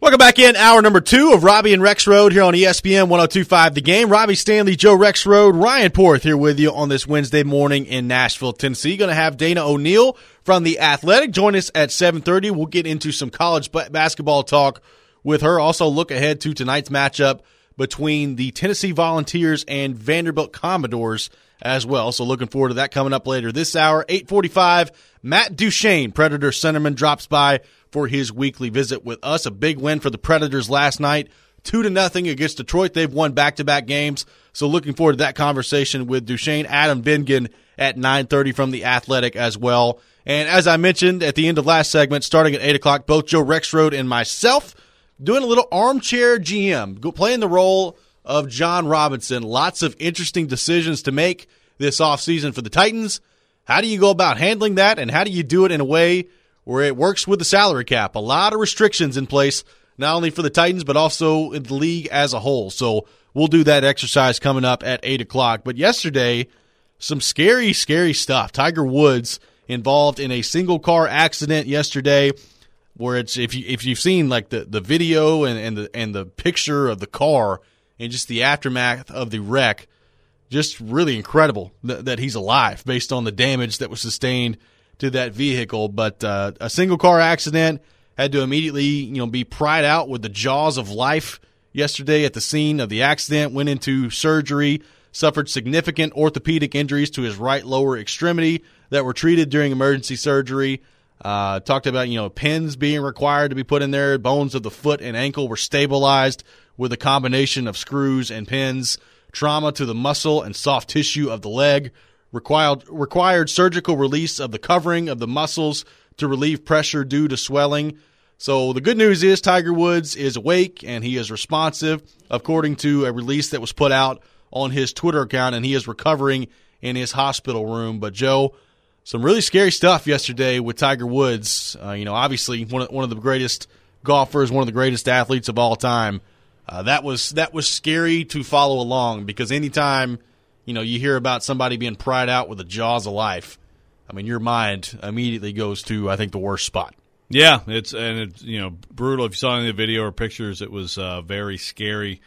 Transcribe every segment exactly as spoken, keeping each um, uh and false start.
Welcome back in hour number two of Robbie and Rex Road here on E S P N one oh two point five The Game. Robbie Stanley, Joe Rex Road, Ryan Porth here with you on this Wednesday morning in Nashville, Tennessee. Going to have Dana O'Neill from The Athletic join us at seven thirty. We'll get into some college basketball talk with her. Also look ahead to tonight's matchup between the Tennessee Volunteers and Vanderbilt Commodores as well. So looking forward to that coming up later this hour. eight forty-five, Matt Duchene, Predator centerman, drops by for his weekly visit with us. A big win for the Predators last night, two to nothing against Detroit. They've won back-to-back games, so looking forward to that conversation with Duchene. Adam Vingan at nine thirty from The Athletic as well. And as I mentioned at the end of last segment, starting at eight o'clock, both Joe Rexrode and myself doing a little armchair G M, playing the role of John Robinson. Lots of interesting decisions to make this offseason for the Titans. How do you go about handling that, and how do you do it in a way where it works with the salary cap? A lot of restrictions in place, not only for the Titans, but also in the league as a whole. So we'll do that exercise coming up at eight o'clock. But yesterday, some scary, scary stuff. Tiger Woods involved in a single-car accident yesterday, where it's if you if you've seen like the, the video and, and the and the picture of the car and just the aftermath of the wreck, just really incredible th- that he's alive based on the damage that was sustained to that vehicle. But uh, a single car accident, had to immediately you know be pried out with the jaws of life yesterday at the scene of the accident. Went into surgery, suffered significant orthopedic injuries to his right lower extremity that were treated during emergency surgery. Uh, talked about, you know, pins being required to be put in there. Bones of the foot and ankle were stabilized with a combination of screws and pins. Trauma to the muscle and soft tissue of the leg. Required, required surgical release of the covering of the muscles to relieve pressure due to swelling. So the good news is Tiger Woods is awake and he is responsive, according to a release that was put out on his Twitter account, and he is recovering in his hospital room. But, Joe, some really scary stuff yesterday with Tiger Woods. Uh, you know, obviously one of, one of the greatest golfers, one of the greatest athletes of all time. Uh, that was that was scary to follow along, because anytime, you know, you hear about somebody being pried out with the jaws of life, I mean, your mind immediately goes to, I think, the worst spot. Yeah, it's and it's you know brutal. If you saw any of the video or pictures, it was uh, very scary.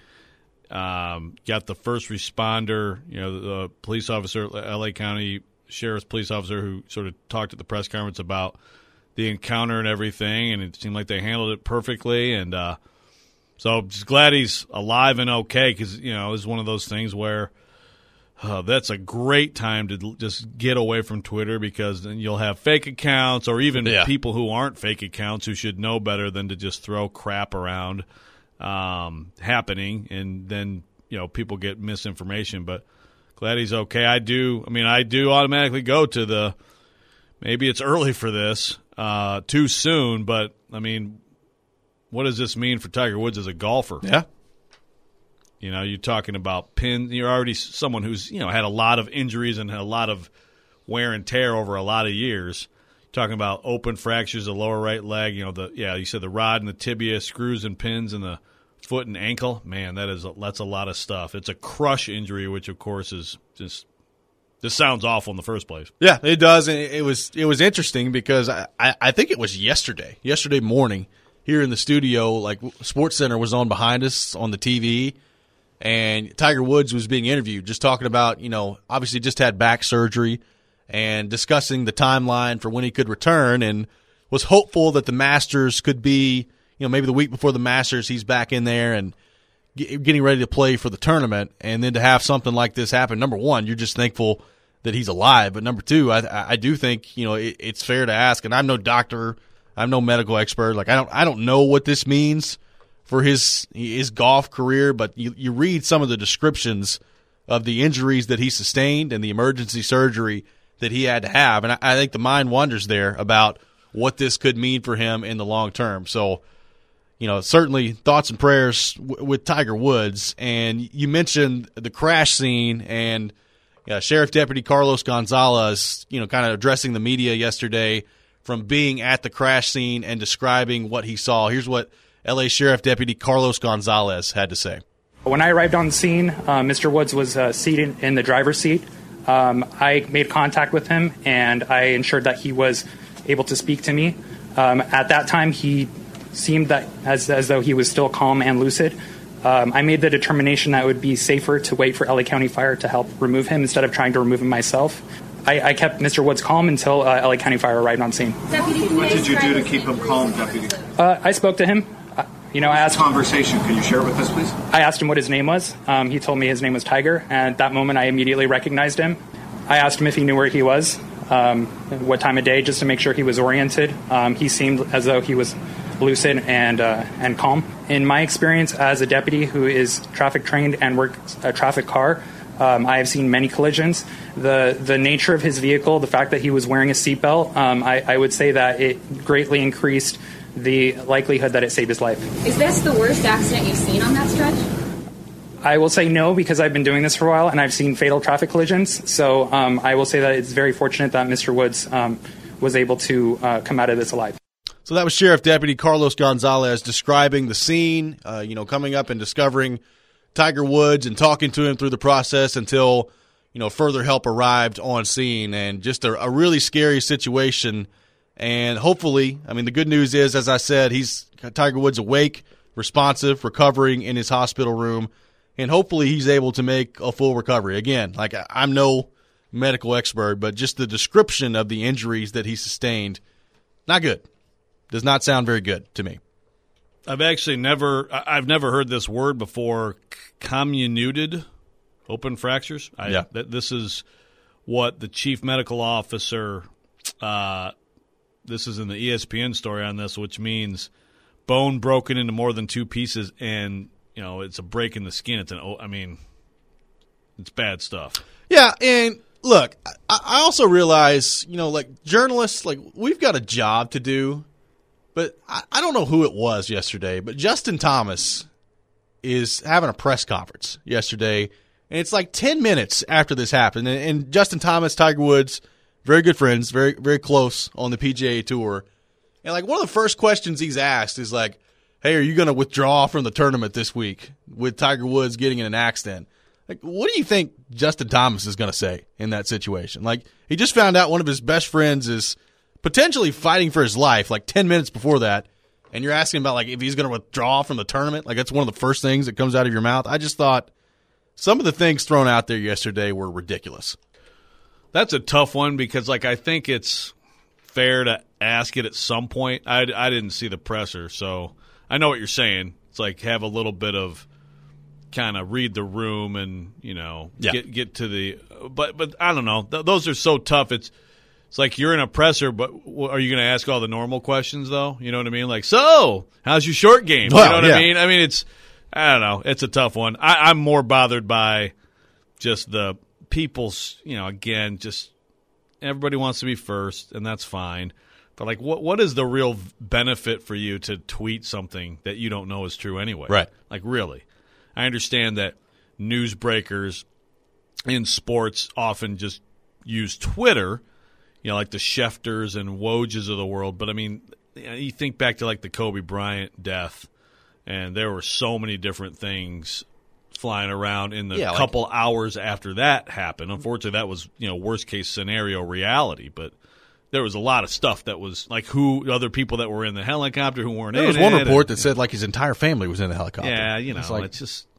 Um, got the first responder, you know, the police officer, L A County Sheriff's police officer, who sort of talked at the press conference about the encounter and everything, and it seemed like they handled it perfectly. And uh, so just glad he's alive and okay, because, you know, it's one of those things where uh, that's a great time to just get away from Twitter, because then you'll have fake accounts, or even yeah. people who aren't fake accounts who should know better than to just throw crap around um, happening, and then, you know, people get misinformation. But glad he's okay. I do. I mean, I do automatically go to the maybe it's early for this, uh, too soon. But I mean, what does this mean for Tiger Woods as a golfer? Yeah. You know, you're talking about pins. You're already someone who's you know had a lot of injuries and had a lot of wear and tear over a lot of years. You're talking about open fractures of the lower right leg. You know, the yeah, you said the rod and the tibia, screws and pins in the foot and ankle. Man, that is a, that's a lot of stuff. It's a crush injury, which of course is just this sounds awful in the first place. Yeah, it does. And it was it was interesting because I, I, I think it was yesterday, yesterday morning here in the studio. Like SportsCenter was on behind us on the T V, and Tiger Woods was being interviewed, just talking about, you know, obviously just had back surgery and discussing the timeline for when he could return, and was hopeful that the Masters could be, you know, maybe the week before the Masters, he's back in there and get, getting ready to play for the tournament. And then to have something like this happen, number one, you're just thankful that he's alive. But number two, I, I do think, you know, it, it's fair to ask, and I'm no doctor, I'm no medical expert. Like, I don't, I don't know what this means for his his golf career, but you, you read some of the descriptions of the injuries that he sustained and the emergency surgery that he had to have. And I, I think the mind wanders there about what this could mean for him in the long term. So, you know, certainly thoughts and prayers w- with Tiger Woods. And you mentioned the crash scene, and uh, Sheriff Deputy Carlos Gonzalez, you know, kind of addressing the media yesterday from being at the crash scene and describing what he saw. Here's what L A Sheriff Deputy Carlos Gonzalez had to say. When I arrived on the scene, uh, Mister Woods was uh, seated in the driver's seat. Um, I made contact with him, and I ensured that he was able to speak to me. Um, at that time, he seemed that as as though he was still calm and lucid. Um, I made the determination that it would be safer to wait for L A County Fire to help remove him instead of trying to remove him myself. I, I kept Mister Woods calm until uh, L A County Fire arrived on scene. Deputy, what did you do to keep him calm, Deputy? Uh, I spoke to him. Uh, you know, I asked conversation. Can you share it with us, please? I asked him what his name was. Um, he told me his name was Tiger, and at that moment I immediately recognized him. I asked him if he knew where he was, um, what time of day, just to make sure he was oriented. Um, he seemed as though he was lucid and uh, and calm. In my experience as a deputy who is traffic trained and works a traffic car, um, I have seen many collisions. The the nature of his vehicle, the fact that he was wearing a seatbelt, um, I, I would say that it greatly increased the likelihood that it saved his life. Is this the worst accident you've seen on that stretch? I will say no, because I've been doing this for a while and I've seen fatal traffic collisions. So um, I will say that it's very fortunate that Mister Woods um, was able to uh, come out of this alive. So that was Sheriff Deputy Carlos Gonzalez describing the scene, uh, you know, coming up and discovering Tiger Woods and talking to him through the process until, you know, further help arrived on scene. And just a, a really scary situation. And hopefully, I mean, the good news is, as I said, he's Tiger Woods awake, responsive, recovering in his hospital room. And hopefully he's able to make a full recovery. Again, like I'm no medical expert, but just the description of the injuries that he sustained, not good. Does not sound very good to me. I've actually never I've never heard this word before, comminuted open fractures. I, yeah. Th- this is what the chief medical officer, uh, this is in the E S P N story on this, which means bone broken into more than two pieces and, you know, it's a break in the skin. It's an, I mean, it's bad stuff. Yeah, and look, I, I also realize, you know, like journalists, like we've got a job to do. But I, I don't know who it was yesterday, but Justin Thomas is having a press conference yesterday, and it's like ten minutes after this happened. And, and Justin Thomas, Tiger Woods, very good friends, very very close on the P G A Tour. And like one of the first questions he's asked is like, "Hey, are you going to withdraw from the tournament this week with Tiger Woods getting in an accident?" Like, what do you think Justin Thomas is going to say in that situation? Like, he just found out one of his best friends is potentially fighting for his life like ten minutes before that, and you're asking about like if he's going to withdraw from the tournament. Like that's one of the first things that comes out of your mouth. I just thought some of the things thrown out there yesterday were ridiculous. That's a tough one because like I think it's fair to ask it at some point. I, I didn't see the presser, so I know what you're saying. It's like have a little bit of kind of read the room and, you know, yeah. get get to the but but I don't know. Th- those are so tough. It's It's like you're in a presser, but are you going to ask all the normal questions, though? You know what I mean? Like, so, how's your short game? Well, you know what yeah. I mean? I mean, it's, I don't know. It's a tough one. I, I'm more bothered by just the people's, you know, again, just everybody wants to be first, and that's fine. But, like, what what is the real benefit for you to tweet something that you don't know is true anyway? Right. Like, really? I understand that newsbreakers in sports often just use Twitter, you know, like the Schefters and Wojs of the world. But, I mean, you think back to, like, the Kobe Bryant death, and there were so many different things flying around in the yeah, couple like, hours after that happened. Unfortunately, that was, you know, worst-case scenario reality. But there was a lot of stuff that was, like, who other people that were in the helicopter who weren't in it. There was one report and, that said, like, his entire family was in the helicopter. Yeah, you know, it's, like, it's just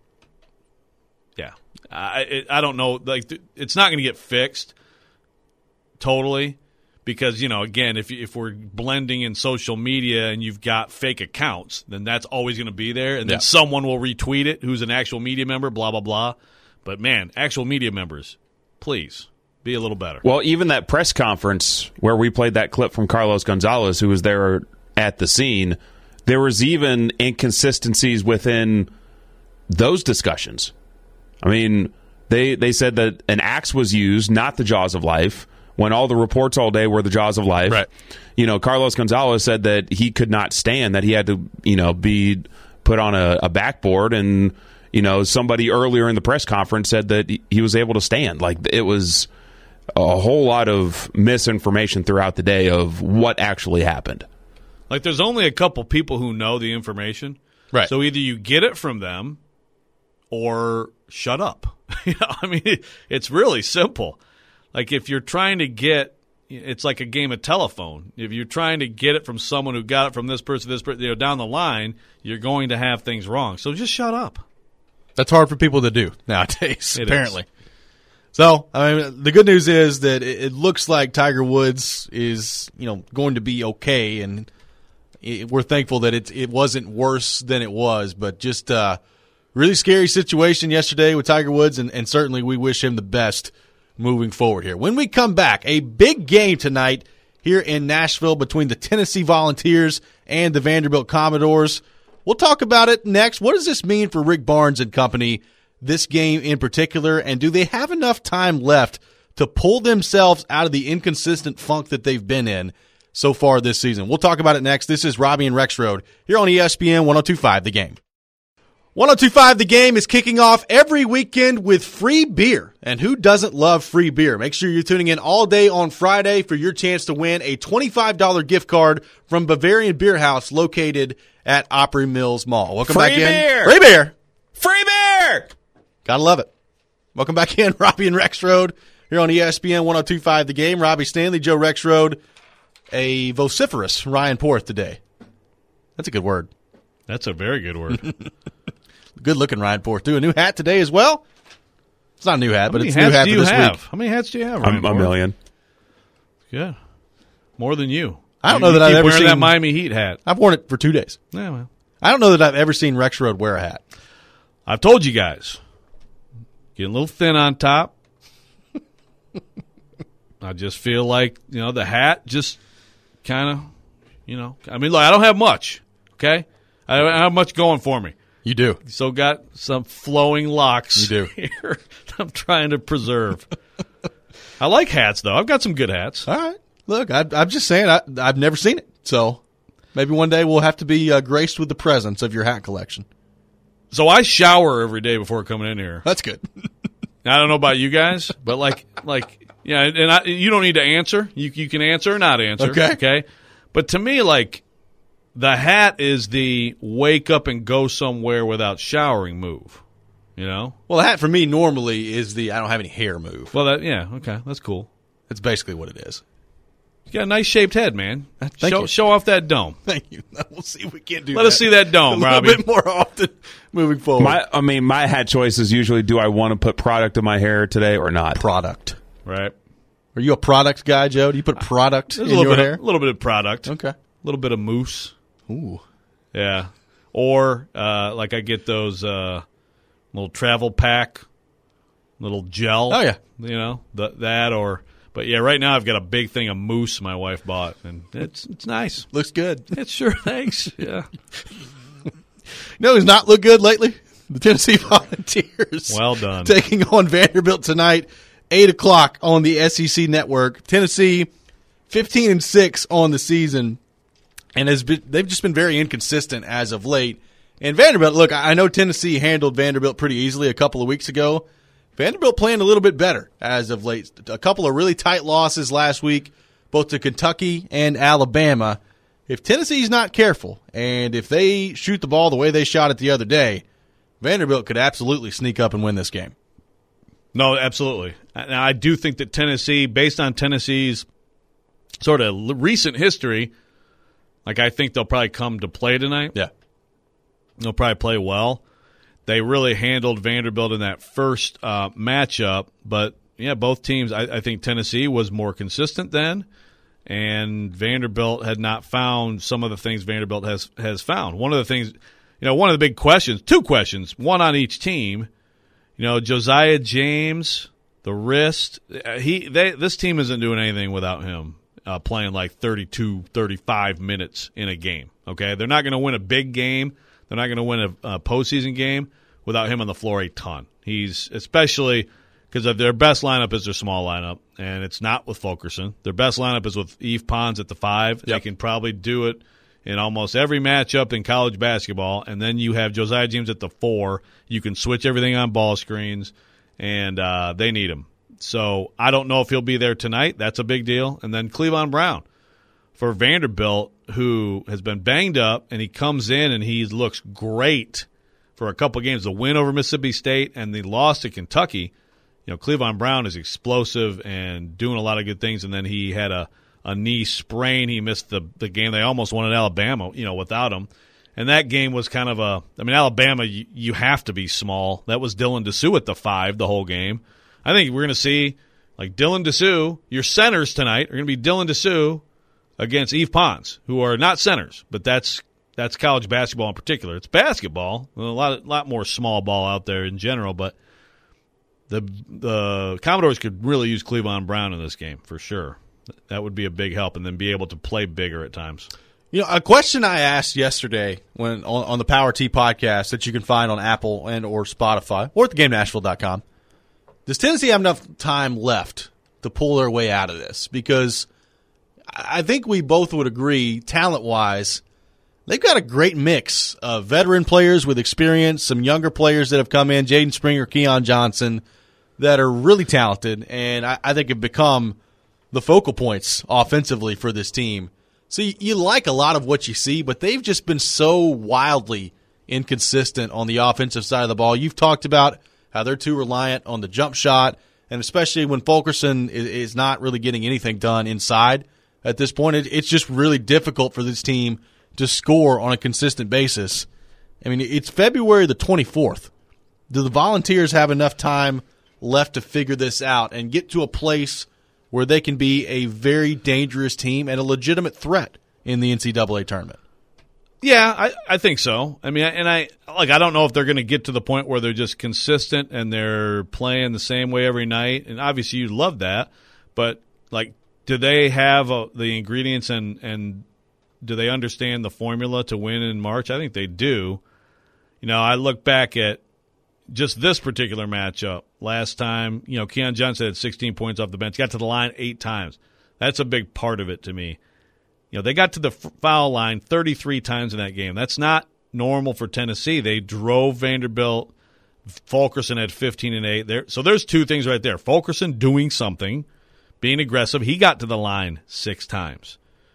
– yeah. I, it, I don't know. Like, it's not going to get fixed totally, because, you know, again, if if we're blending in social media and you've got fake accounts, then that's always going to be there, and then yeah. someone will retweet it who's an actual media member, blah, blah, blah. But, man, actual media members, please be a little better. Well, even that press conference where we played that clip from Carlos Gonzalez, who was there at the scene, there was even inconsistencies within those discussions. I mean, they they said that an axe was used, not the jaws of life, when all the reports all day were the jaws of life. Right. You know, Carlos Gonzalez said that he could not stand, that he had to, you know, be put on a, a backboard, and, you know, somebody earlier in the press conference said that he was able to stand. Like, it was a whole lot of misinformation throughout the day of what actually happened. Like, there's only a couple people who know the information. Right. So either you get it from them or shut up. You know, I mean, it's really simple. Like, if you're trying to get, it's like a game of telephone. If you're trying to get it from someone who got it from this person, this person, you know, down the line, you're going to have things wrong. So just shut up. That's hard for people to do nowadays, It apparently. Is. So, I mean, the good news is that it, it looks like Tiger Woods is, you know, going to be okay, and it, we're thankful that it it wasn't worse than it was. But just uh, really scary situation yesterday with Tiger Woods, and, and certainly we wish him the best moving forward here. When we come back, a big game tonight here in Nashville between the Tennessee Volunteers and the Vanderbilt Commodores. We'll talk about it next. What does this mean for Rick Barnes and company, this game in particular, and do they have enough time left to pull themselves out of the inconsistent funk that they've been in so far this season? We'll talk about it next. This is Robbie and Rexroad here on E S P N one oh two point five The Game. one oh two point five The Game is kicking off every weekend with free beer. And who doesn't love free beer? Make sure you're tuning in all day on Friday for your chance to win a twenty-five dollars gift card from Bavarian Beer House located at Opry Mills Mall. Welcome Free back in. beer! Free beer! Free beer! Gotta love it. Welcome back in, Robbie and Rexroad here on E S P N one oh two point five The Game. Robbie Stanley, Joe Rexroad, a vociferous Ryan Porth today. That's a good word. That's a very good word. Good-looking Ryan Porth, too. A new hat today as well. It's not a new hat, How but many it's a new hats hat do for you this have? week. How many hats do you have? A, Ryan a Porth? million. Good. More than you. I don't You- know that you I've keep ever wearing seen that Miami Heat hat. I've worn it for two days. Yeah, well. I don't know that I've ever seen Rexroad wear a hat. I've told you guys. Getting a little thin on top. I just feel like, you know, the hat just kind of, you know, I mean, look, I don't have much, okay? I don't have much going for me. You do. So got some flowing locks You do. here I'm trying to preserve. I like hats, though. I've got some good hats. All right. Look, I, I'm just saying I, I've never seen it. So maybe one day we'll have to be uh, graced with the presence of your hat collection. So I shower every day before coming in here. That's good. I don't know about you guys, but like, like, yeah, and I, you don't need to answer. You you can answer or not answer. Okay. Okay. But to me, like, the hat is the wake up and go somewhere without showering move. You know. Well, the hat for me normally is the I don't have any hair move. Well, that yeah, okay, that's cool. That's basically what it is. You got a nice shaped head, man. Thank show you. show off that dome. Thank you. We'll see if we can't do Let that. us see that dome, a Robbie. little bit more often moving forward. My, I mean, my hat choice is usually: do I want to put product in my hair today or not? product. Right. Are you a product guy, Joe? Do you put product There's in a little your bit, hair? Of, a little bit of product. Okay. A little bit of mousse. Ooh. Yeah. Or uh, like I get those uh, little travel pack, little gel. Oh, yeah. You know th- that or. But yeah, right now I've got a big thing of mousse my wife bought, and it's it's nice. Looks good. It sure thanks. Yeah. No, who's not looked good lately? The Tennessee Volunteers. Well done. Taking on Vanderbilt tonight, eight o'clock on the S E C Network. Tennessee, fifteen and six on the season, and has been, they've just been very inconsistent as of late. And Vanderbilt, look, I know Tennessee handled Vanderbilt pretty easily a couple of weeks ago. Vanderbilt playing a little bit better as of late. A couple of really tight losses last week, both to Kentucky and Alabama. If Tennessee's not careful, and if they shoot the ball the way they shot it the other day, Vanderbilt could absolutely sneak up and win this game. No, absolutely. Now, I do think that Tennessee, based on Tennessee's sort of recent history, like I think they'll probably come to play tonight. Yeah. They'll probably play well. They really handled Vanderbilt in that first uh, matchup. But, yeah, both teams, I, I think Tennessee was more consistent then, and Vanderbilt had not found some of the things Vanderbilt has, has found. One of the things, you know, one of the big questions, two questions, one on each team, you know, Josiah James, the wrist, he they this team isn't doing anything without him uh, playing like thirty-two, thirty-five minutes in a game, okay? They're not going to win a big game. They're not going to win a, a postseason game without him on the floor a ton. He's especially because their best lineup is their small lineup, and it's not with Fulkerson. Their best lineup is with Yves Pons at the five. Yep. They can probably do it in almost every matchup in college basketball, and then you have Josiah James at the four. You can switch everything on ball screens, and uh, they need him. So I don't know if he'll be there tonight. That's a big deal. And then Cleveland Brown for Vanderbilt, who has been banged up, and he comes in and he looks great for a couple of games. The win over Mississippi State and the loss to Kentucky, you know, Cleavon Brown is explosive and doing a lot of good things, and then he had a, a knee sprain. He missed the, the game. They almost won at Alabama, you know, without him. And that game was kind of a – I mean, Alabama, you, you have to be small. That was Dylan Dessou at the five the whole game. I think we're going to see, like, Dylan Dessou, your centers tonight are going to be Dylan Dessou against Yves Pons, who are not centers, but that's that's college basketball in particular. It's basketball, a lot, lot more small ball out there in general, but the the Commodores could really use Cleavon Brown in this game for sure. That would be a big help, and then be able to play bigger at times. You know, a question I asked yesterday when on, on the Power T podcast that you can find on Apple and or Spotify or at the game nashville dot com. Does Tennessee have enough time left to pull their way out of this? Because I think we both would agree, talent-wise, they've got a great mix of veteran players with experience, some younger players that have come in, Jaden Springer, Keon Johnson, that are really talented, and I, I think have become the focal points offensively for this team. So you, you like a lot of what you see, but they've just been so wildly inconsistent on the offensive side of the ball. You've talked about how they're too reliant on the jump shot, and especially when Fulkerson is, is not really getting anything done inside at this point. It, it's just really difficult for this team to score on a consistent basis. I mean, it's February the twenty-fourth. Do the Volunteers have enough time left to figure this out and get to a place where they can be a very dangerous team and a legitimate threat in the N C double A tournament? Yeah, I, I think so. I mean, and I like I don't know if they're going to get to the point where they're just consistent and they're playing the same way every night. And obviously, you'd love that, but like, do they have uh, the ingredients and and do they understand the formula to win in March? I think they do. You know, I look back at just this particular matchup last time. You know, Keon Johnson had sixteen points off the bench, got to the line eight times. That's a big part of it to me. You know, they got to the foul line thirty-three times in that game. That's not normal for Tennessee. They drove Vanderbilt. Fulkerson had fifteen and eight there. So there's two things right there. Fulkerson doing something, being aggressive. He got to the line six times.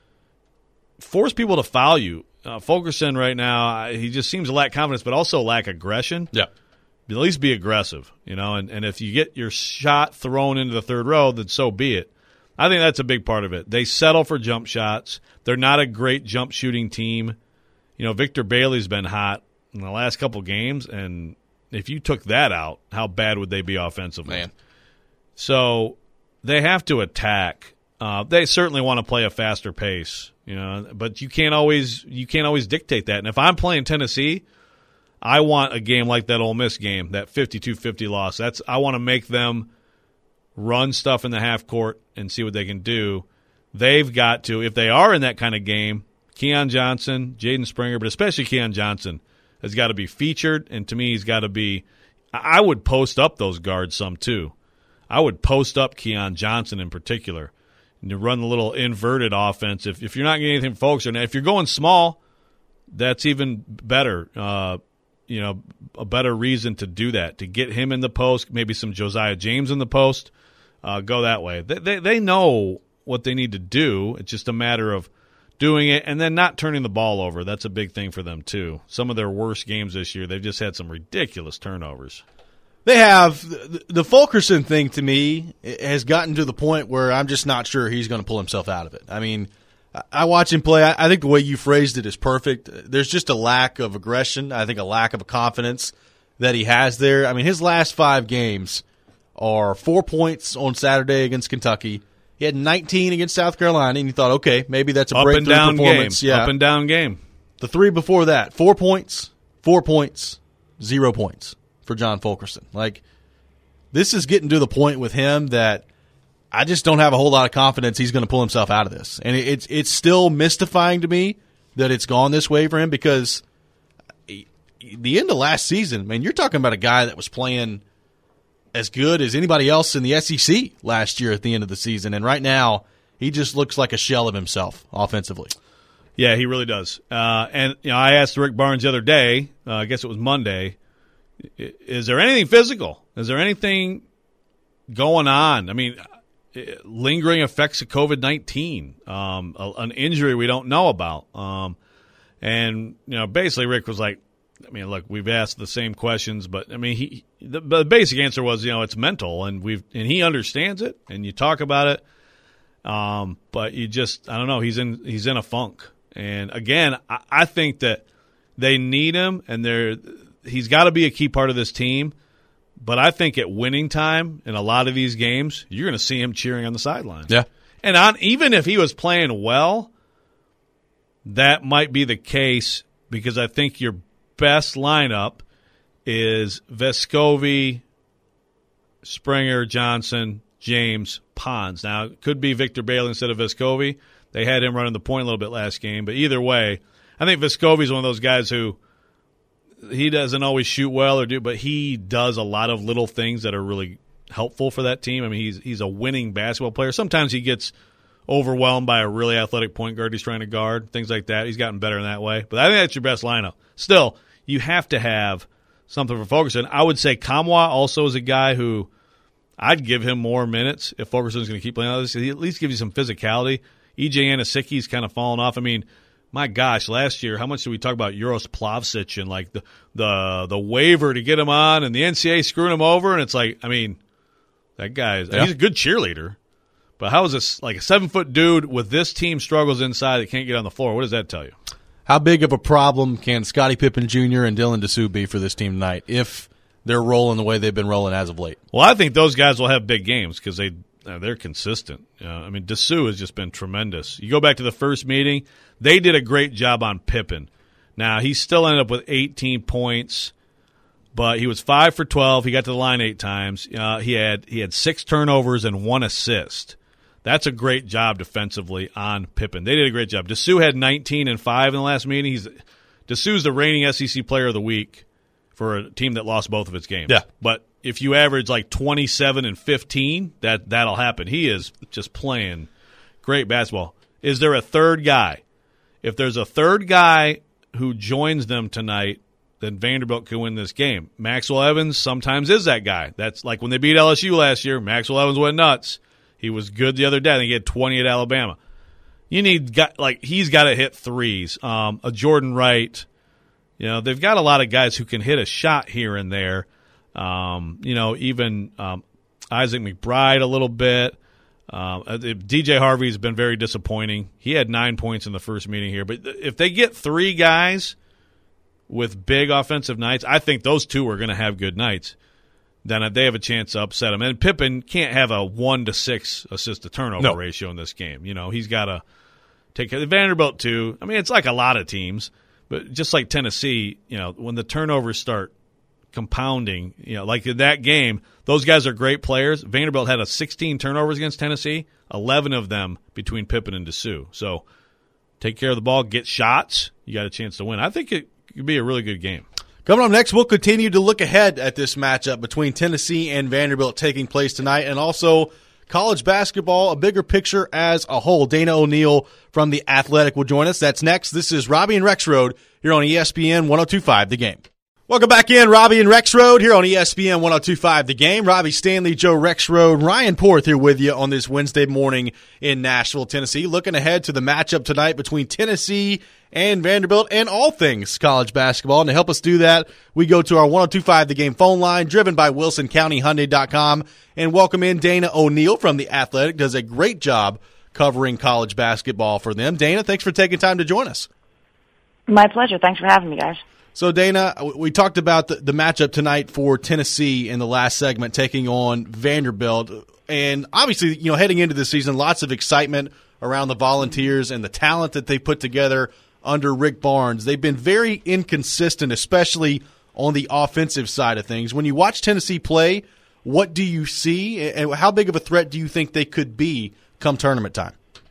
Force people to foul you. Uh, Fulkerson right now, he just seems to lack confidence, but also lack aggression. Yeah. At least be aggressive, you know, and, and if you get your shot thrown into the third row, then so be it. I think that's a big part of it. They settle for jump shots. They're not a great jump shooting team. You know, Victor Bailey's been hot in the last couple games, and if you took that out, how bad would they be offensively? Man. So they have to attack. Uh, they certainly want to play a faster pace, you know, but you can't always you can't always dictate that. And if I'm playing Tennessee, I want a game like that Ole Miss game, that fifty-two fifty loss. That's I want to make them run stuff in the half court and see what they can do. They've got to, if they are in that kind of game, Keon Johnson, Jaden Springer, but especially Keon Johnson, has got to be featured, and to me he's got to be – I would post up those guards some too. I would post up Keon Johnson in particular and to run the little inverted offense. If, if you're not getting anything from folks, or if you're going small, that's even better. Uh, you know, a better reason to do that, to get him in the post, maybe some Josiah James in the post. Uh, go that way. They, they they know what they need to do. It's just a matter of doing it and then not turning the ball over. That's a big thing for them too. Some of their worst games this year, they've just had some ridiculous turnovers. They have. The, the Fulkerson thing to me has gotten to the point where I'm just not sure he's going to pull himself out of it. I mean, I watch him play. I think the way you phrased it is perfect. There's just a lack of aggression. I think a lack of confidence that he has there. I mean, his last five games are four points on Saturday against Kentucky. He had nineteen against South Carolina, and you thought, okay, maybe that's a up breakthrough and down performance. game. Yeah. Up and down game. The three before that, four points, four points, zero points for John Fulkerson. Like, this is getting to the point with him that I just don't have a whole lot of confidence he's going to pull himself out of this. And it's it's still mystifying to me that it's gone this way for him, because the end of last season, man, you're talking about a guy that was playing as good as anybody else in the S E C last year at the end of the season. And right now, he just looks like a shell of himself offensively. Yeah, he really does. Uh, and you know, I asked Rick Barnes the other day, uh, I guess it was Monday, is there anything physical? Is there anything going on? I mean, lingering effects of COVID nineteen, um, a, an injury we don't know about. Um, and, you know, basically Rick was like, I mean, look, we've asked the same questions, but I mean, he the, the basic answer was, you know, it's mental, and we've and he understands it, and you talk about it. Um, but you just, I don't know, he's in he's in a funk, and again, I, I think that they need him, and they're he's got to be a key part of this team. But I think at winning time in a lot of these games, you're going to see him cheering on the sidelines. Yeah, and on even if he was playing well, that might be the case because I think your best lineup is Vescovi, Springer, Johnson, James, Pons. Now, it could be Victor Bailey instead of Vescovi. They had him running the point a little bit last game. But either way, I think Vescovi's one of those guys who he doesn't always shoot well or do, but he does a lot of little things that are really helpful for that team. I mean, he's he's a winning basketball player. Sometimes he gets overwhelmed by a really athletic point guard he's trying to guard, things like that. He's gotten better in that way. But I think that's your best lineup. Still, you have to have something for Fulkerson. I would say Kamwa also is a guy who I'd give him more minutes if Fulkerson's going to keep playing on this. He at least give you some physicality. E J Anosicki's kind of fallen off. I mean, my gosh, last year, how much did we talk about Uros Plavsic and like the the the waiver to get him on and the N C A A screwing him over? And it's like, I mean, that guy, yeah. he's a good cheerleader. But how is this, like a seven-foot dude with this team struggles inside that can't get on the floor? What does that tell you? How big of a problem can Scottie Pippen Junior and Dylan Dessou be for this team tonight if they're rolling the way they've been rolling as of late? Well, I think those guys will have big games because they, uh, they're consistent. Uh, I mean, Dessou has just been tremendous. You go back to the first meeting, they did a great job on Pippen. Now, he still ended up with eighteen points, but he was five for twelve. He got to the line eight times. Uh, he had he had six turnovers and one assist. That's a great job defensively on Pippen. They did a great job. Dessou had nineteen and five in the last meeting. He's Dessou's the reigning S E C Player of the Week for a team that lost both of its games. Yeah. But if you average like twenty-seven and fifteen, that, that'll happen. He is just playing great basketball. Is there a third guy? If there's a third guy who joins them tonight, then Vanderbilt can win this game. Maxwell Evans sometimes is that guy. That's like when they beat L S U last year, Maxwell Evans went nuts. He was good the other day. I think he had twenty at Alabama. You need like he's got to hit threes. Um, a Jordan Wright, you know, they've got a lot of guys who can hit a shot here and there. Um, you know, even um, Isaac McBride a little bit. Uh, D J Harvey's been very disappointing. He had nine points in the first meeting here. But if they get three guys with big offensive nights, I think those two are going to have good nights. Then they have a chance to upset him. And Pippen can't have a one to six assist to turnover no. ratio in this game. You know, he's got to take care of Vanderbilt too. I mean, it's like a lot of teams, but just like Tennessee, you know, when the turnovers start compounding, you know, like in that game, those guys are great players. Vanderbilt had a sixteen turnovers against Tennessee, eleven of them between Pippen and Dessou. So take care of the ball, get shots, you got a chance to win. I think it could be a really good game. Coming up next, we'll continue to look ahead at this matchup between Tennessee and Vanderbilt taking place tonight, and also college basketball, a bigger picture as a whole. Dana O'Neill from The Athletic will join us. That's next. This is Robbie and Rexroad here on E S P N one oh two point five The Game. Welcome back in, Robbie and Rexroad here on E S P N one oh two point five The Game. Robbie Stanley, Joe Rexroad, Ryan Porth here with you on this Wednesday morning in Nashville, Tennessee. Looking ahead to the matchup tonight between Tennessee and Vanderbilt and all things college basketball. And to help us do that, we go to our one oh two point five The Game phone line, driven by Wilson County Hyundai dot com, and welcome in Dana O'Neill from The Athletic. Does a great job covering college basketball for them. Dana, thanks for taking time to join us. My pleasure. Thanks for having me, guys. So, Dana, we talked about the, the matchup tonight for Tennessee in the last segment, taking on Vanderbilt. And obviously, you know, heading into the season, lots of excitement around the Volunteers and the talent that they put together under Rick Barnes. They've been very inconsistent, especially on the offensive side of things. When you watch Tennessee play, what do you see, and how big of a threat do you think they could be come tournament time?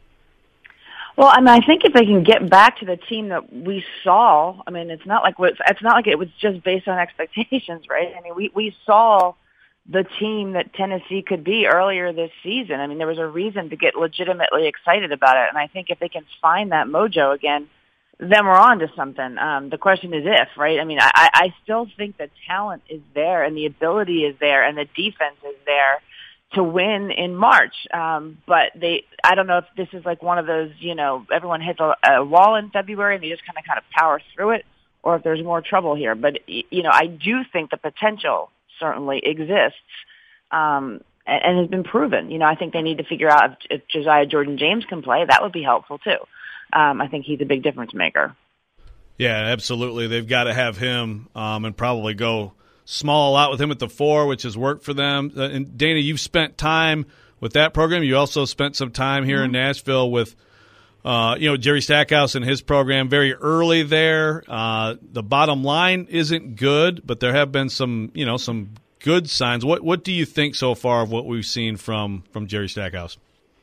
Well, I mean, I think if they can get back to the team that we saw, I mean, it's not like it's not like it was just based on expectations, right? I mean, we we saw the team that Tennessee could be earlier this season. I mean, there was a reason to get legitimately excited about it, and I think if they can find that mojo again, then we're on to something. Um, the question is if, right? I mean, I, I still think the talent is there and the ability is there and the defense is there to win in March. Um, but they, I don't know if this is like one of those, you know, everyone hits a, a wall in February and they just kind of kind of power through it, or if there's more trouble here. But, you know, I do think the potential certainly exists um, and, and has been proven. You know, I think they need to figure out if, if Josiah Jordan-James can play. That would be helpful, too. Um, I think he's a big difference maker. Yeah, absolutely. They've got to have him um, and probably go small out with him at the four, which has worked for them. Uh, and Dana, you've spent time with that program. You also spent some time here mm-hmm. in Nashville with, uh, you know, Jerry Stackhouse and his program very early there. Uh, the bottom line isn't good, but there have been some, you know, some good signs. What what do you think so far of what we've seen from from Jerry Stackhouse?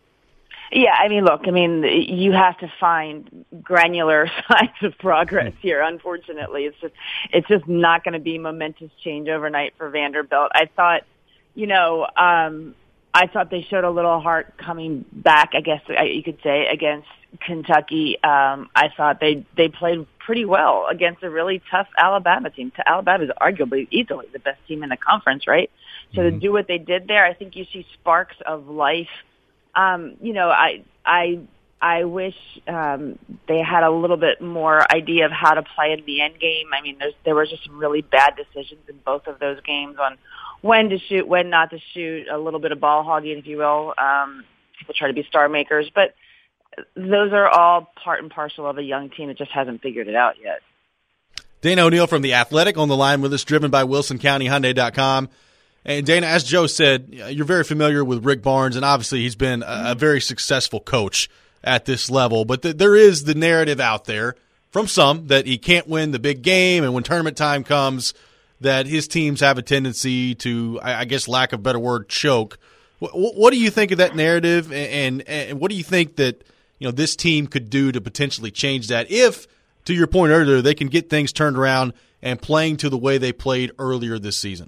Yeah, I mean, look, I mean, you have to find granular signs of progress here. Unfortunately, it's just, it's just not going to be momentous change overnight for Vanderbilt. I thought, you know, um, I thought they showed a little heart coming back, I guess you could say, against Kentucky. Um, I thought they, they played pretty well against a really tough Alabama team. Alabama is arguably easily the best team in the conference, right? So mm-hmm. to do what they did there, I think you see sparks of life. Um, you know, I, I, I wish, um, they had a little bit more idea of how to play in the end game. I mean, there's, there were just some really bad decisions in both of those games on when to shoot, when not to shoot, a little bit of ball hogging, if you will. Um, people try to be star makers, but those are all part and parcel of a young team that just hasn't figured it out yet. Dana O'Neill from The Athletic on the line with us, driven by Wilson County Hyundai dot com. And, Dana, as Joe said, you're very familiar with Rick Barnes, and obviously he's been a, a very successful coach at this level. But th- there is the narrative out there from some that he can't win the big game, and when tournament time comes, that his teams have a tendency to, I, I guess, lack of a better word, choke. W- what do you think of that narrative, and, and, and what do you think that you know this team could do to potentially change that if, to your point earlier, they can get things turned around and playing to the way they played earlier this season?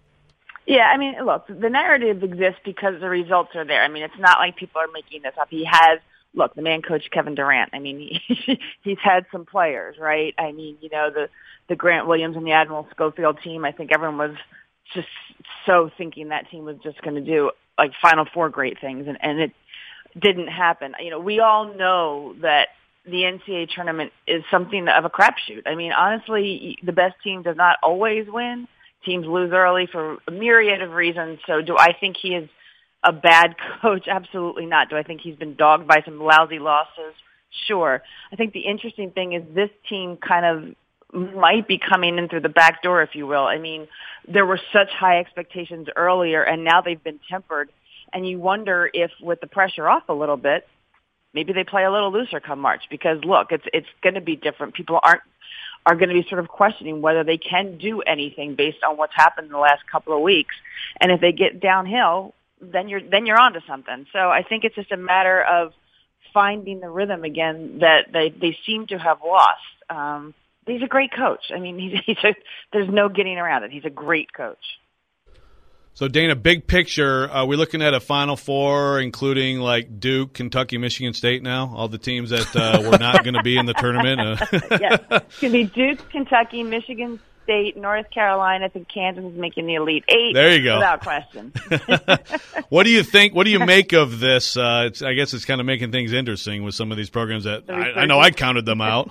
Yeah, I mean, look, the narrative exists because the results are there. I mean, it's not like people are making this up. He has, look, the man coached Kevin Durant. I mean, he, he's had some players, right? I mean, you know, the, the Grant Williams and the Admiral Schofield team, I think everyone was just so thinking that team was just going to do, like, Final Four great things, and, and it didn't happen. You know, we all know that the N C double A tournament is something of a crapshoot. I mean, honestly, the best team does not always win. Teams lose early for a myriad of reasons. So do I think he is a bad coach? Absolutely not. Do I think he's been dogged by some lousy losses? Sure. I think the interesting thing is this team kind of might be coming in through the back door, if you will. I mean, there were such high expectations earlier, and now they've been tempered. And you wonder if, with the pressure off a little bit, maybe they play a little looser come March. Because, look, it's it's going to be different. People aren't are going to be sort of questioning whether they can do anything based on what's happened in the last couple of weeks. And if they get downhill, then you're then you're onto something. So I think it's just a matter of finding the rhythm again that they, they seem to have lost. Um, he's a great coach. I mean, he's, he's a, there's no getting around it. He's a great coach. So, Dana, big picture, are we looking at a Final Four, including like Duke, Kentucky, Michigan State now? All the teams that uh, were not going to be in the tournament? Uh. Yes. It's going to be Duke, Kentucky, Michigan State, North Carolina. I think Kansas is making the Elite Eight. There you go. Without question. What do you think? What do you make of this? Uh, it's, I guess it's kind of making things interesting with some of these programs that I, I know I counted them out.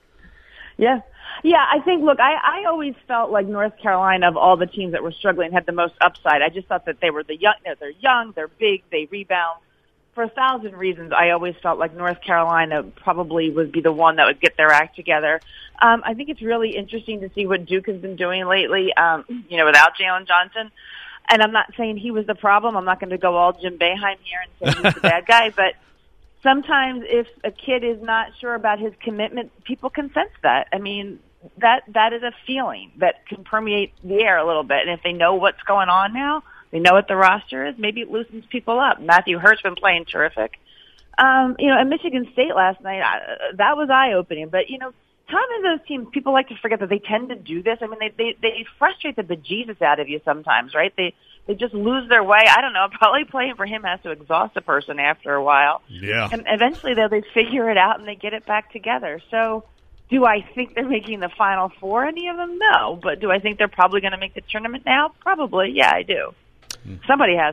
Yeah. Yeah, I think, look, I, I always felt like North Carolina, of all the teams that were struggling, had the most upside. I just thought that they were the young, you know, they're young, they're big, they rebound. For a thousand reasons, I always felt like North Carolina probably would be the one that would get their act together. Um, I think it's really interesting to see what Duke has been doing lately, um, you know, without Jalen Johnson. And I'm not saying he was the problem. I'm not going to go all Jim Boeheim here and say he's the bad guy, but sometimes if a kid is not sure about his commitment, people can sense that. I mean, that that is a feeling that can permeate the air a little bit. And if they know what's going on now, they know what the roster is, maybe it loosens people up. Matthew Hurt's been playing terrific. Um, you know, at Michigan State last night, I, that was eye-opening. But, you know, some of those teams, people like to forget that they tend to do this. I mean, they they, they frustrate the bejesus out of you sometimes, right? They they just lose their way. I don't know. Probably playing for him has to exhaust a person after a while. Yeah. And eventually, though, they figure it out and they get it back together. So do I think they're making the Final Four, any of them? No. But do I think they're probably going to make the tournament now? Probably. Yeah, I do. Somebody has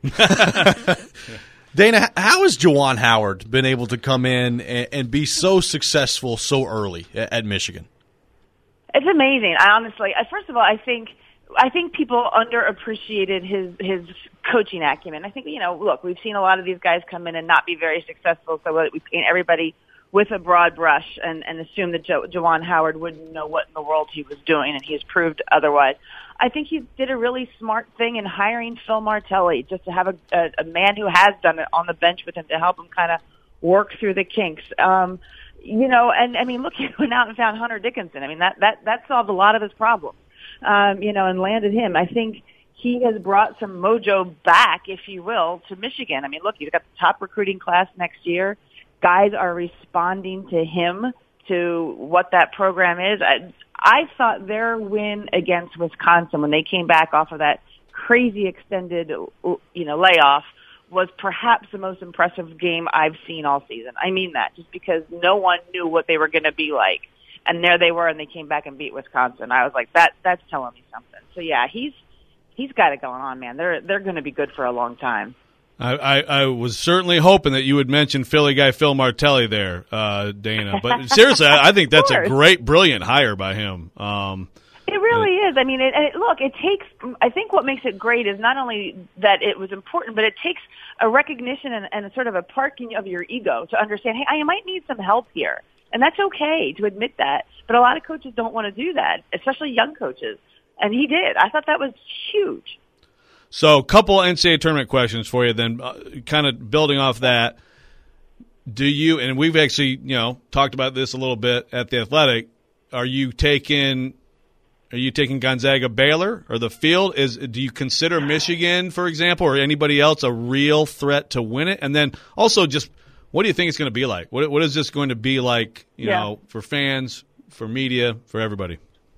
to. Dana, how has Juwan Howard been able to come in and, and be so successful so early at, at Michigan? It's amazing. I honestly, I, first of all, I think I think people underappreciated his his coaching acumen. I think, you know, look, we've seen a lot of these guys come in and not be very successful, so we paint everybody with a broad brush and, and assume that jo- Juwan Howard wouldn't know what in the world he was doing, and he's proved otherwise. I think he did a really smart thing in hiring Phil Martelli, just to have a, a, a man who has done it on the bench with him to help him kind of work through the kinks. Um, you know, and I mean, look, he went out and found Hunter Dickinson. I mean, that, that, that solved a lot of his problems, um, you know, and landed him. I think he has brought some mojo back, if you will, to Michigan. I mean, look, you've got the top recruiting class next year. Guys are responding to him, to what that program is. I, I thought their win against Wisconsin, when they came back off of that crazy extended, you know, layoff, was perhaps the most impressive game I've seen all season. I mean that, just because no one knew what they were going to be like. And there they were, and they came back and beat Wisconsin. I was like, that that's telling me something. So, yeah, he's he's got it going on, man. They're, they're going to be good for a long time. I, I, I was certainly hoping that you would mention Philly guy Phil Martelli there, uh, Dana. But seriously, I, I think that's a great, brilliant hire by him. Um, it really uh, is. I mean, it, and it, look, it takes – I think what makes it great is not only that it was important, but it takes a recognition and, and a sort of a parking of your ego to understand, hey, I might need some help here. And that's okay to admit that. But a lot of coaches don't want to do that, especially young coaches. And he did. I thought that was huge. So, couple N C double A tournament questions for you. Then, uh, kind of building off that, do you? And we've actually, you know, talked about this a little bit at the Athletic. Are you taking? Are you taking Gonzaga, Baylor, or the field? Is do you consider Michigan, for example, or anybody else a real threat to win it? And then also, just what do you think it's going to be like? What What is this going to be like? You yeah. know, for fans, for media, for everybody.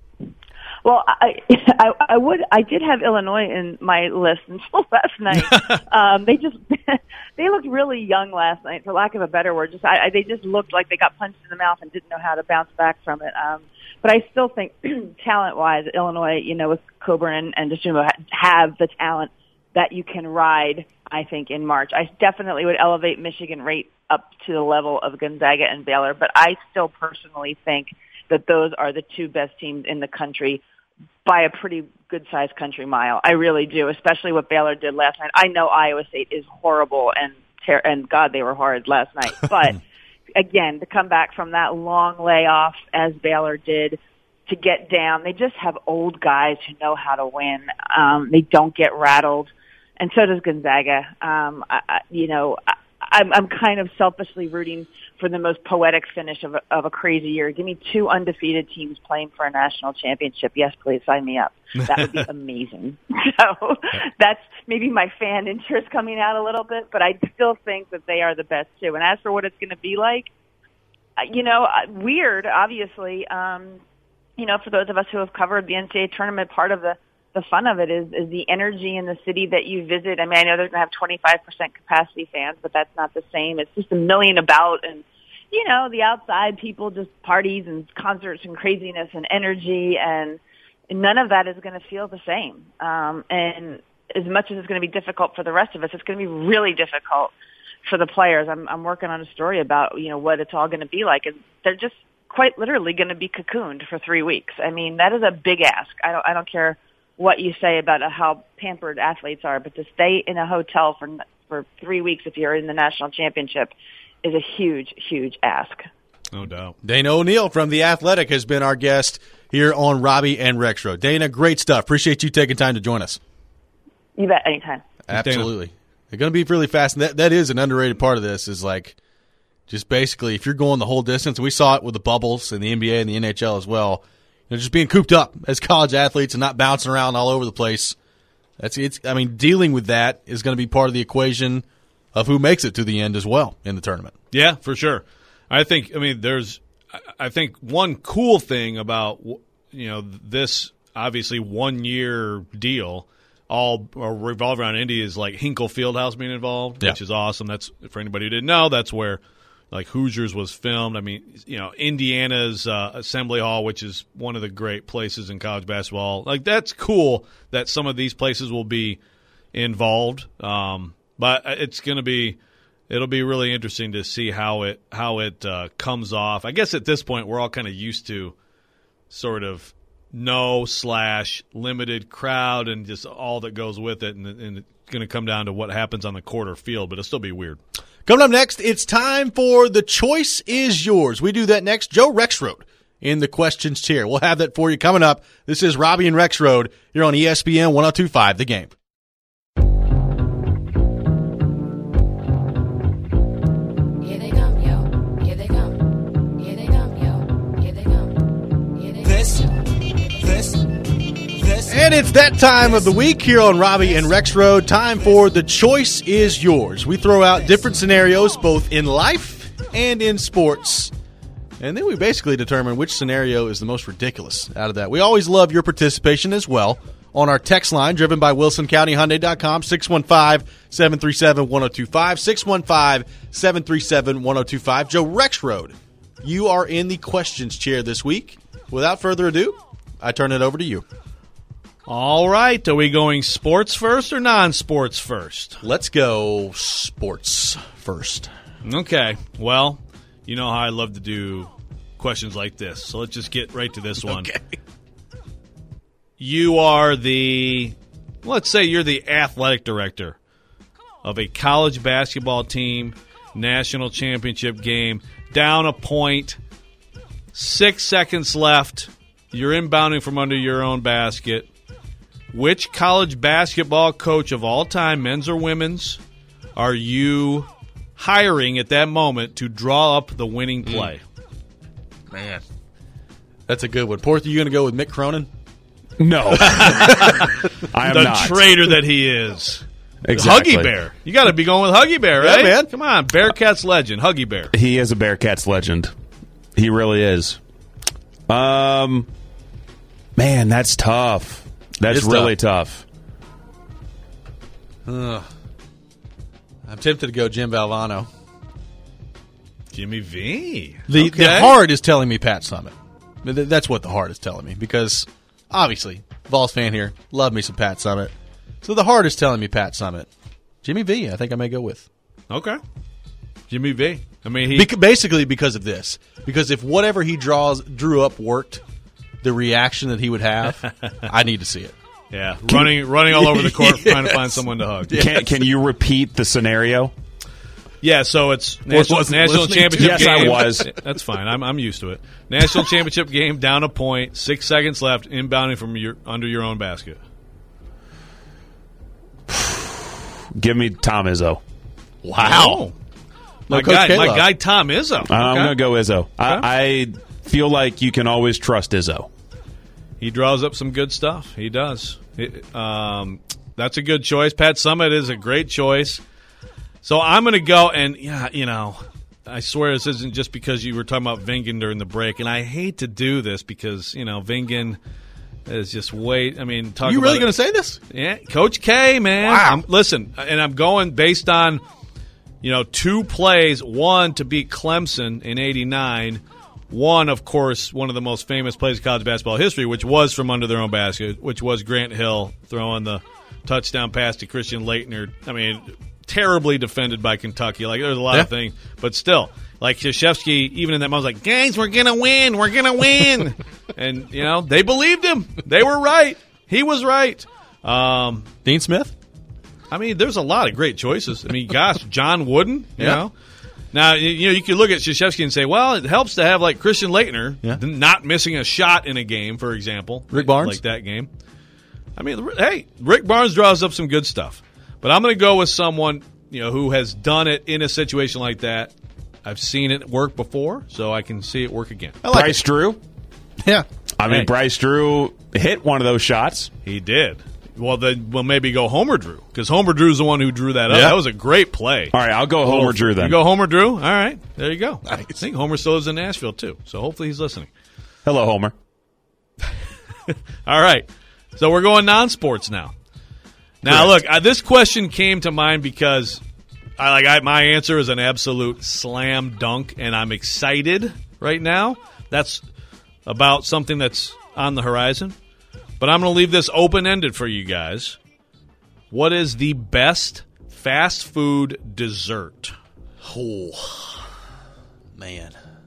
Well, I, I, I would, I did have Illinois in my list until last night. um, they just, they looked really young last night, for lack of a better word. Just, I, I, they just looked like they got punched in the mouth and didn't know how to bounce back from it. Um, but I still think, talent-wise, Illinois, you know, with Coburn and, and Dosunmu have the talent that you can ride, I think, in March. I definitely would elevate Michigan right up to the level of Gonzaga and Baylor, but I still personally think that those are the two best teams in the country by a pretty good-sized country mile. I really do, especially what Baylor did last night. I know Iowa State is horrible, and ter- and God, they were horrid last night. But, again, to come back from that long layoff, as Baylor did, to get down, they just have old guys who know how to win. Um, they don't get rattled, and so does Gonzaga. Um, I, I, you know, I, I'm, I'm kind of selfishly rooting for the most poetic finish of a, of a crazy year. Give me two undefeated teams playing for a national championship. Yes, please, sign me up. That would be amazing. So that's maybe my fan interest coming out a little bit, but I still think that they are the best too. And as for what it's going to be like, you know, weird, obviously. Um, you know, for those of us who have covered the N C double A tournament, part of the the fun of it is, is the energy in the city that you visit. I mean, I know they're going to have twenty-five percent capacity fans, but that's not the same. It's just a million about, and, you know, the outside people, just parties and concerts and craziness and energy, and none of that is going to feel the same. Um, and as much as it's going to be difficult for the rest of us, it's going to be really difficult for the players. I'm, I'm working on a story about, you know, what it's all going to be like, and they're just quite literally going to be cocooned for three weeks. I mean, that is a big ask. I don't, I don't care what you say about how pampered athletes are, but to stay in a hotel for for three weeks if you're in the national championship is a huge, huge ask. No doubt. Dana O'Neill from The Athletic has been our guest here on Robbie and Rexroad. Dana, great stuff. Appreciate you taking time to join us. You bet, anytime. Absolutely. They're going to be really fast. And that, that is an underrated part of this, is like just basically if you're going the whole distance, we saw it with the bubbles in the N B A and the N H L as well. You know, just being cooped up as college athletes and not bouncing around all over the place. That's it's. I mean, dealing with that is going to be part of the equation of who makes it to the end as well in the tournament. Yeah, for sure. I think. I mean, there's. I think one cool thing about you know this obviously one year deal all revolve around Indy is like Hinkle Fieldhouse being involved, yeah. which is awesome. That's for anybody who didn't know. That's where. Like Hoosiers was filmed. I mean, you know, Indiana's uh, Assembly Hall, which is one of the great places in college basketball. Like, that's cool that some of these places will be involved. Um, but it's going to be, it'll be really interesting to see how it how it uh, comes off. I guess at this point we're all kind of used to sort of no slash limited crowd and just all that goes with it, and, and it's going to come down to what happens on the court or field, but it'll still be weird. Coming up next, it's time for The Choice is Yours. We do that next. Joe Rexrode in the questions chair. We'll have that for you coming up. This is Robbie and Rexrode here on E S P N one oh two point five The Game. Here they come, yo. Here they come. Here they come, yo. Here they come. Here they come. This, this, this. And it's that time of the week here on Robbie and Rexrode. Time for The Choice is Yours. We throw out different scenarios both in life and in sports. And then we basically determine which scenario is the most ridiculous out of that. We always love your participation as well on our text line driven by Wilson County Hyundai dot com, six one five, seven three seven, one oh two five, six one five, seven three seven, one oh two five. Joe Rexrode, you are in the questions chair this week. Without further ado, I turn it over to you. All right. Are we going sports first or non-sports first? Let's go sports first. Okay. Well, you know how I love to do questions like this, so let's just get right to this one. Okay. You are the, let's say you're the athletic director of a college basketball team, national championship game, down a point, six seconds left, you're inbounding from under your own basket. Which college basketball coach of all time, men's or women's, are you hiring at that moment to draw up the winning play? Mm. Man, that's a good one. Porth, are you going to go with Mick Cronin? No. I am the not. traitor that he is. Exactly. Huggy Bear. You got to be going with Huggy Bear, right? Yeah, man. Come on, Bearcats legend, Huggy Bear. He is a Bearcats legend. He really is. Um, man, that's tough. That's It's really tough. Ugh. I'm tempted to go Jim Valvano. Jimmy V. The, okay. the heart is telling me Pat Summitt. Th- That's what the heart is telling me because, obviously, Vols fan here, love me some Pat Summitt. So the heart is telling me Pat Summitt. Jimmy V, I think I may go with. Okay. Jimmy V. I mean, he Bec- basically because of this. Because if whatever he draws drew up worked, the reaction that he would have, I need to see it. yeah, running running all over the court Yes. trying to find someone to hug. Yes. Can, can you repeat the scenario? Yeah, so it's national, wasn't national listening to- championship Yes, I game. was. That's fine. I'm I'm used to it. National championship game, down a point, six seconds left, inbounding from your under your own basket. Give me Tom Izzo. Wow. My No, Coach guy, my K-Love. guy Tom Izzo. I'm Okay. going to go Izzo. I, I feel like you can always trust Izzo. He draws up some good stuff. He does. It- um, that's a good choice. Pat Summitt is a great choice. So I'm going to go, and, yeah, you know, I swear this isn't just because you were talking about Vingan during the break, and I hate to do this because, you know, Vingan is just way, I mean, talk you about really it. going to say this? Yeah, Coach K, man. Wow. I'm, listen, and I'm going based on, you know, two plays. One to beat Clemson in eighty-nine. One, of course, one of the most famous plays in college basketball history, which was from under their own basket, which was Grant Hill throwing the touchdown pass to Christian Laettner. I mean, terribly defended by Kentucky. Like, there's a lot Yeah. of things. But still, like Krzyzewski, even in that moment, was like, guys, we're going to win. We're going to win. And, you know, they believed him. They were right. He was right. Um, Dean Smith? I mean, there's a lot of great choices. I mean, gosh, John Wooden, you Yeah. know. Now, you you know, you could look at Krzyzewski and say, well, it helps to have, like, Christian Laettner Yeah. not missing a shot in a game, for example. Rick Barnes? Like that game. I mean, hey, Rick Barnes draws up some good stuff. But I'm going to go with someone, you know, who has done it in a situation like that. I've seen it work before, so I can see it work again. I like Bryce it. Drew. Yeah. I mean, Hey. Bryce Drew hit one of those shots. He did. Well, then we'll maybe go Homer Drew, because Homer Drew's the one who drew that up. Yeah. That was a great play. All right, I'll go Homer Drew then. You go Homer Drew? All right. There you go. Nice. I think Homer still lives in Nashville, too. So hopefully he's listening. Hello, Homer. All right. So we're going non-sports now. Now, Correct. look, uh, this question came to mind because I like I, my answer is an absolute slam dunk, and I'm excited right now. That's about something that's on the horizon. But I'm going to leave this open-ended for you guys. What is the best fast food dessert? Oh, man.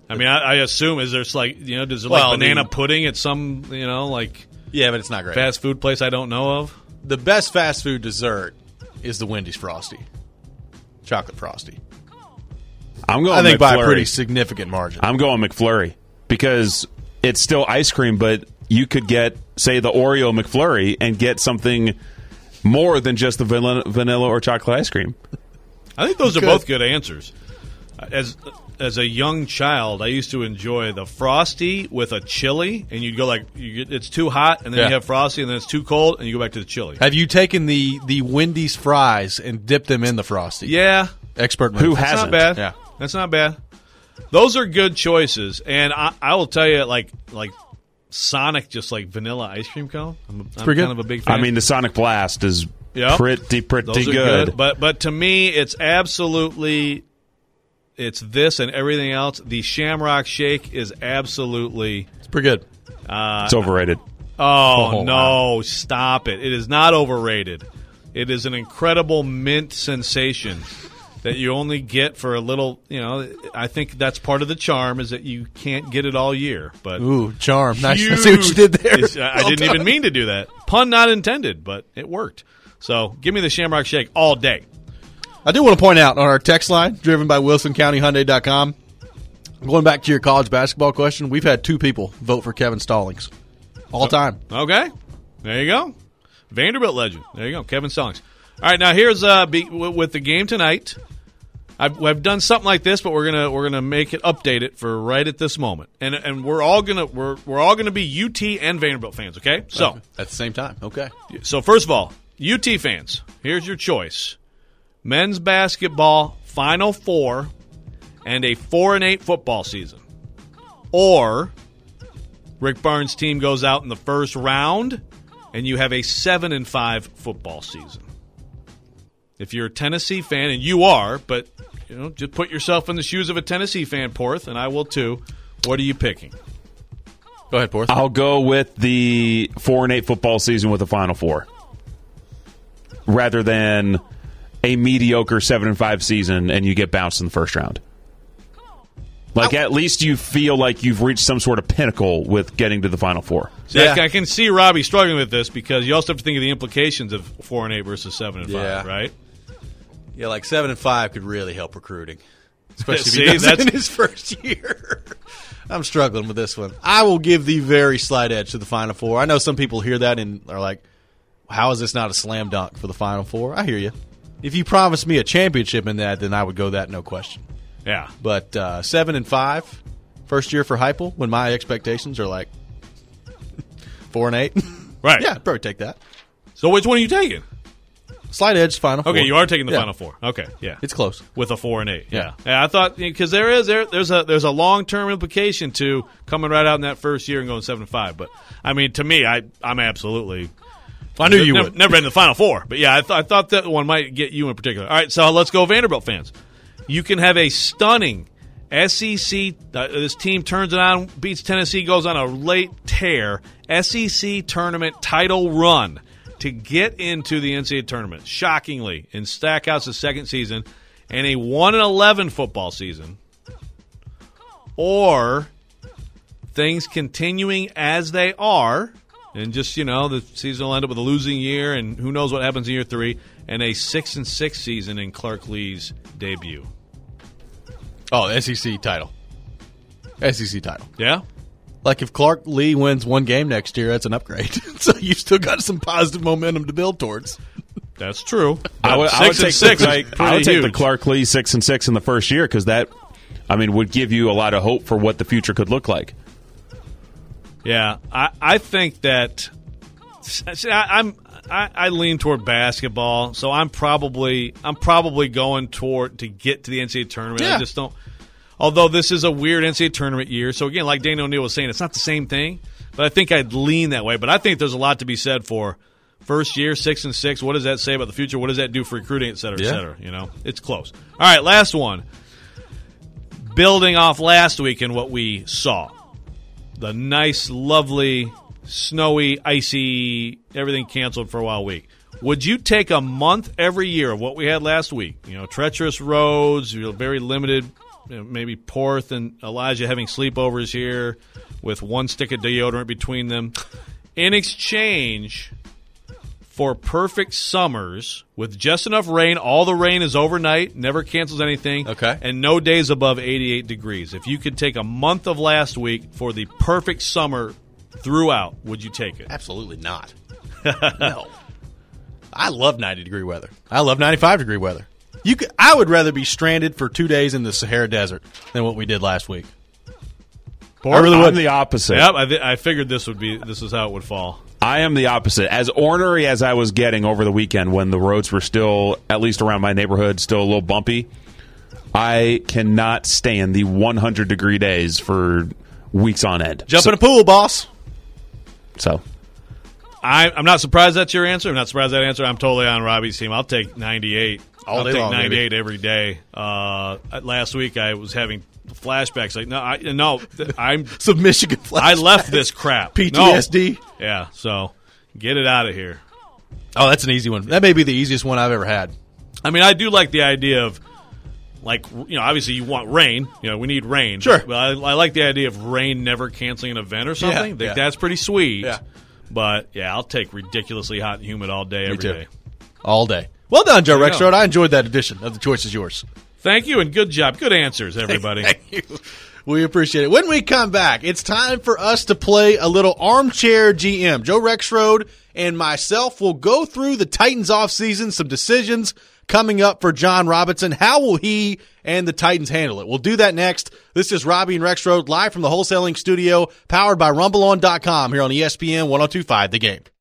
I mean, I, I assume is there's like you know, does it Well, like banana the- pudding at some you know like Yeah, but it's not great. fast food place I don't know of? The best fast food dessert is the Wendy's Frosty. Chocolate Frosty. I'm going I think by a McFlurry. pretty significant margin. I'm going McFlurry because it's still ice cream, but you could get, say, the Oreo McFlurry and get something more than just the vanilla, vanilla or chocolate ice cream. I think those are Good. both good answers. As as a young child, I used to enjoy the Frosty with a chili, and you'd go like, you get, it's too hot, and then Yeah. you have Frosty, and then it's too cold, and you go back to the chili. Have you taken the, the Wendy's fries and dipped them in the Frosty? Yeah, Expert move. Who that's hasn't? not bad. Yeah. That's not bad. Those are good choices, and I, I will tell you, like like Sonic, just like vanilla ice cream cone. I'm, I'm pretty kind good. of a big fan. I mean, the Sonic Blast is Yep. pretty, pretty Those are good. But but to me, it's absolutely it's this and everything else. The Shamrock Shake is absolutely. It's pretty good. It's overrated. Oh, Oh, no! wow. Stop it! It is not overrated. It is an incredible mint sensation that you only get for a little. You know, I think that's part of the charm is that you can't get it all year. But Ooh, charm. Nice. I huge- see what you did there. It's- I Well didn't done. even mean to do that. Pun not intended, but it worked. So give me the Shamrock Shake all day. I do want to point out on our text line, driven by Wilson County Hyundai dot com, going back to your college basketball question, we've had two people vote for Kevin Stallings. All time. Okay, there you go. Vanderbilt legend. There you go, Kevin Stallings. All right, now here's uh be, w- with the game tonight. I've, I've done something like this, but we're gonna we're gonna make it update it for right at this moment, and and we're all gonna we're we're all gonna be U T and Vanderbilt fans. Okay, so At the same time. Okay. so first of all, U T fans, here's your choice: men's basketball Final Four and a four and eight football season, or Rick Barnes' team goes out in the first round, and you have a seven and five football season. If you're a Tennessee fan, and you are, but you know, just put yourself in the shoes of a Tennessee fan, Porth, and I will too. What are you picking? Go ahead, Porth. I'll go with the four and eight football season with the Final Four, rather than a mediocre seven and five season and you get bounced in the first round. Like at least you feel like you've reached some sort of pinnacle with getting to the Final Four. See, I Yeah. can- I can see Robbie struggling with this because you also have to think of the implications of four and eight versus seven and Yeah. five, right? Yeah, like seven and five could really help recruiting, especially See, if he does it that's- in his first year. I'm struggling with this one. I will give the very slight edge to the Final Four. I know some people hear that and are like, "How is this not a slam dunk for the Final Four?" I hear you. If you promised me a championship in that, then I would go that, no question. Yeah. But uh, seven and five, first year for Heupel, when my expectations are like four and eight. Right. Yeah, I'd probably take that. So which one are you taking? Slight edge, Final Four. Okay, you are taking the Yeah. Final Four. Okay, yeah. It's close. With a four and eight. Yeah. Yeah, I thought because there is there there's a there's a long term implication to coming right out in that first year and going seven and five. But I mean, to me, I I'm absolutely. I knew you never, would. Never been in the Final Four, but yeah, I, th- I thought that one might get you in particular. All right, so let's go Vanderbilt fans. You can have a stunning S E C. Uh, this team turns it on, beats Tennessee, goes on a late tear. S E C tournament title run to get into the N C double A tournament. Shockingly, in Stackhouse' second season, and a one and eleven football season, or things continuing as they are. And just, you know, the season will end up with a losing year, and who knows what happens in year three, and a six and six season in Clark Lee's debut. Oh, S E C title. S E C title. Yeah? Like if Clark Lee wins one game next year, that's an upgrade. So you've still got some positive momentum to build towards. That's true. I would, But I would six and take, six the, is I pretty would take the huge. Clark Lee six and six in the first year because that, I mean, would give you a lot of hope for what the future could look like. Yeah, I, I think that see, I, I'm I, I lean toward basketball, so I'm probably I'm probably going toward to get to the N C double A tournament. Yeah. I just don't. Although this is a weird N C double A tournament year, so again, like Dana O'Neill was saying, it's not the same thing. But I think I'd lean that way. But I think there's a lot to be said for first year six and six. What does that say about the future? What does that do for recruiting, et cetera, et Yeah. cetera? You know, it's close. All right, last one. Building off last week and what we saw. The nice, lovely, snowy, icy, everything canceled for a while week. Would you take a month every year of what we had last week? You know, treacherous roads, you know, very limited you know, maybe Porth and Elijah having sleepovers here with one stick of deodorant between them, in exchange for perfect summers with just enough rain. All the rain is overnight, never cancels anything. Okay. And no days above eighty-eight degrees. If you could take a month of last week for the perfect summer throughout, would you take it? Absolutely not. No. I love ninety-degree weather. I love ninety-five degree weather. You could, I would rather be stranded for two days in the Sahara Desert than what we did last week. I really would. I'm the opposite. Yep, I, th- I figured this would be this is how it would fall. I am the opposite. As ornery as I was getting over the weekend when the roads were still, at least around my neighborhood, still a little bumpy, I cannot stand the one hundred degree days for weeks on end. Jump so, in a pool, boss. So, I, I'm not surprised that's your answer. I'm not surprised that answer. I'm totally on Robbie's team. I'll take ninety-eight. All I'll day take long, ninety-eight baby. every day. Uh, last week I was having flashbacks. Like no, I, no, I'm Some Michigan flashbacks. I left this crap. P T S D. No. Yeah, so get it out of here. Oh, that's an easy one. That may be the easiest one I've ever had. I mean, I do like the idea of, like, you know, obviously you want rain. You know, we need rain. Sure. But I, I like the idea of rain never canceling an event or something. Yeah, Think yeah. That's pretty sweet. Yeah. But, yeah, I'll take ridiculously hot and humid all day, every too. day. All day. Well done, Joe There you Rexrode. go. I enjoyed that edition of The Choice Is Yours. Thank you, and good job. Good answers, everybody. Thank you. We appreciate it. When we come back, it's time for us to play a little armchair G M. Joe Rexrode and myself will go through the Titans offseason, some decisions coming up for John Robinson. How will he and the Titans handle it? We'll do that next. This is Robbie and Rexrode live from the wholesaling studio, powered by rumble on dot com here on E S P N one oh two point five The Game.